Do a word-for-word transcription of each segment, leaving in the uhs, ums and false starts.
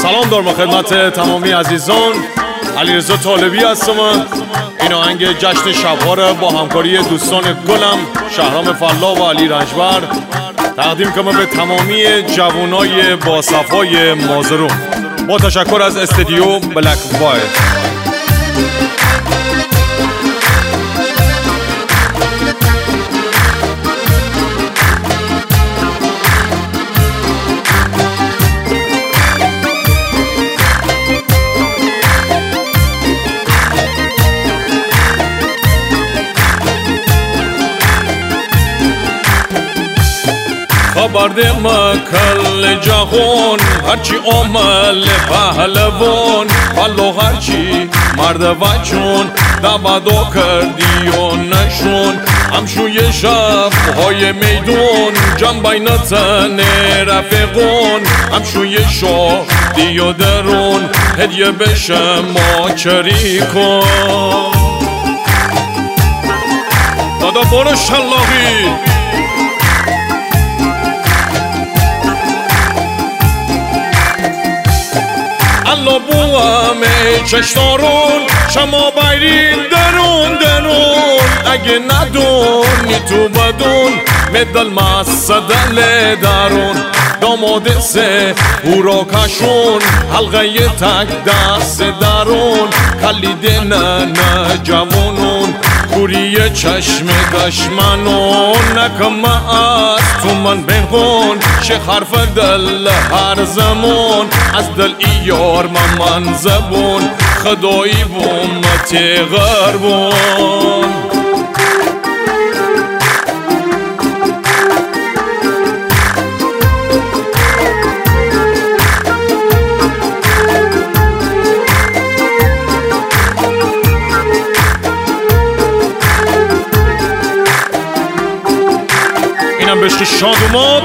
سلام دارم خدمت تمامی عزیزان. علیرضا طالبی هستم. این آهنگ جشن شب‌ها را با همکاری دوستان گلم شهرام فلاح و علی رنجبر تقدیم کنم به تمامی جوانای با صفای مازرون با تشکر از استودیو بلک واید. خبر ما کل جهان هرچی عمل پهلوان والله هرچی مرد و چون دبدا کردی و نشون همشوی شب های میدون جمع بین تن رفقون همشوی شادی و درون هدیه بشه ما چری کن دادا برو شلاقی الله بوامه چشتارون شما بایرین درون درون اگه ندونی تو بدون مدل مصدل درون داماده سه هورا کشون حلقه تک دست درون کلیده نه نه جوانون کوری چشم دشمنون نکمه از تو من بنخون شه حرف دل هر زمان از دل ایار من من زبون خدایی بومت غربون اینم بشت شاد اومد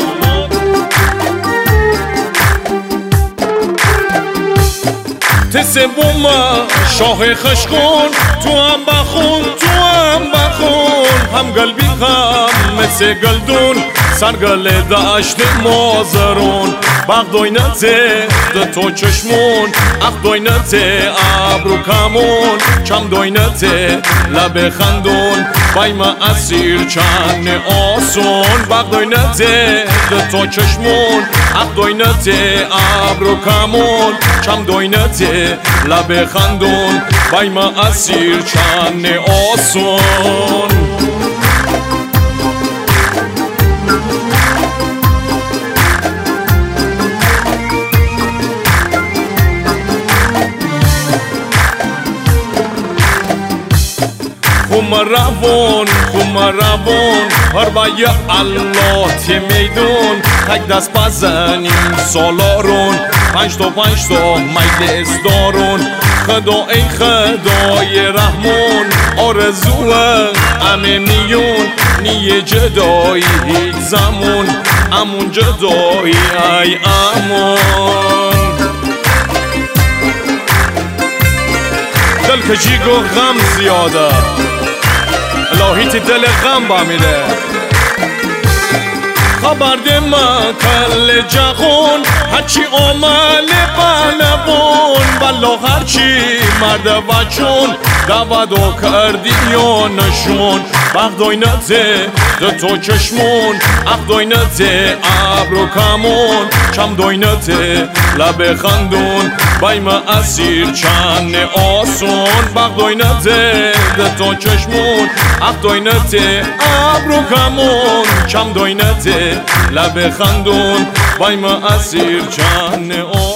تسه بوما شاه خشکون تو هم بخون تو هم بخون هم قلبی هم مثل گلدون سرگل داشت مازرون بغ دوینته ده تو چشمون اخ دوینته ابرو کمون چم دوینته لب خندون بایم اسیر چند آسون بغ دوینته ده تو چشمون اخ دوینته ابرو کمون چم دوینته لب خندون بایم اسیر چند آسون خم روان خم روان هر بای الله تی میدون تک دست بزنیم سالارون پنج تا پنج تا میل دارون خدا ای خدای رحمان آرزو همه میون نیه جدایی هیچ زمان امون جدایی ای امان دل کجی گو غم زیاده الهی تی دل غم با میده خبر ده ما کل جهان هرچی عمل پهلوان والله هرچی مرد و چون دبدا کردی یا نشون بغ دوینته ده تو چشمون اخ دوینته ابرو کمون چم دوینته لب خندون بایم اسیر چند آسون بغ دوینته ده تو چشمون اخ دوینته ابرو کمون چم دوینته لب خندون بایم اسیر چند آسون